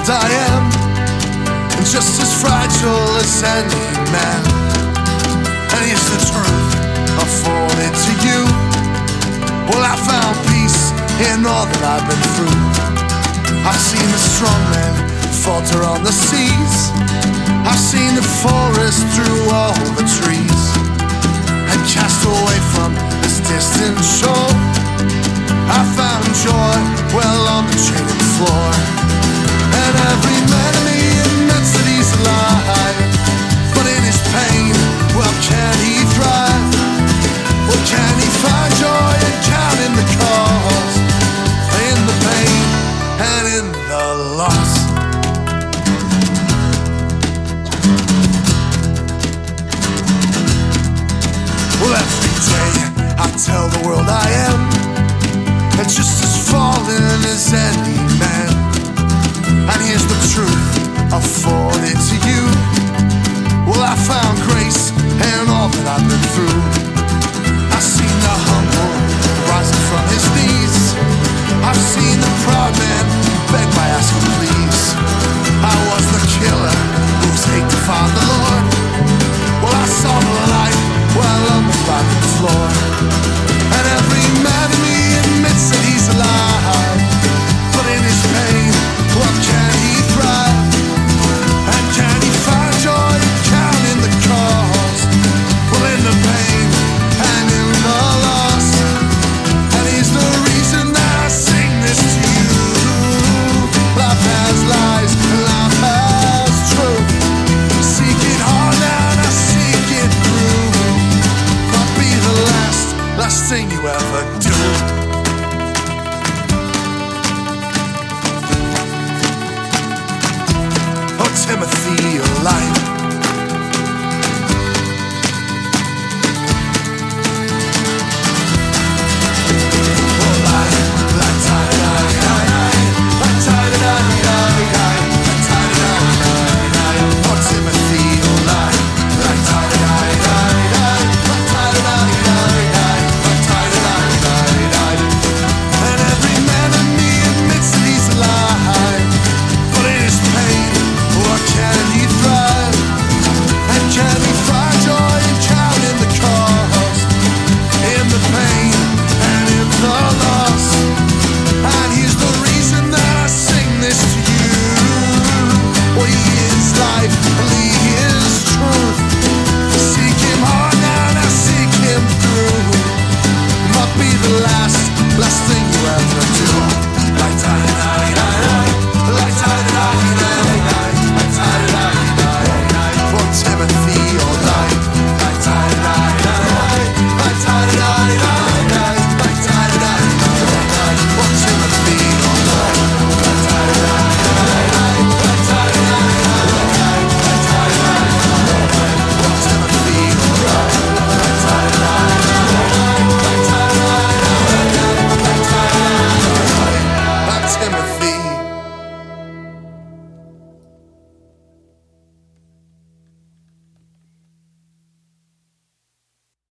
I am, and just as fragile as any man. And here's the truth afforded to you. Well, I found peace in all that I've been through. I've seen the strong man falter on the seas. I've seen the forest through all the trees, and cast away from this distant shore, I found joy well on the trading floor. And every man in me admits that he's alive, but in his pain, well, can he thrive? Or can he find joy and count in the cause, in the pain and in the loss? Well, every day I tell the world I am, and just as fallen as any man. And here's the truth afforded to you. Well, I found grace in all that I've been through. I've seen the humble rising from his knees. I've seen the proud man beg by asking please. I was the killer whose hate defied the Lord. Well, I saw the light while on the rocking floor. And every man in me admits that he's alive, but in his pain, what can he thrive? And can he find joy and count in the cause? Well, in the pain and in the loss. And he's the reason that I sing this to you. Life has lies and life has truth. Seek it hard and I seek it through. I'll be the last thing you ever